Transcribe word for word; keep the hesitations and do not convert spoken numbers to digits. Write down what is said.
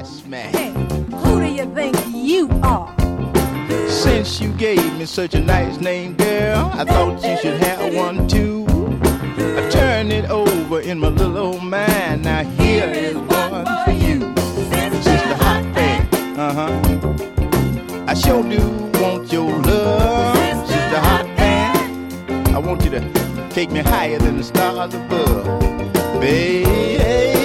ask me, hey, who do you think you are? Since you gave me such a nice name, girl, I thought you should have one too. I turned it over in my little old mind. Now here is one for you, Sister Hot Thing. Uh-huh. I sure do want your love, Sister Hot Thing. I want you to take me higher than the stars above, baby.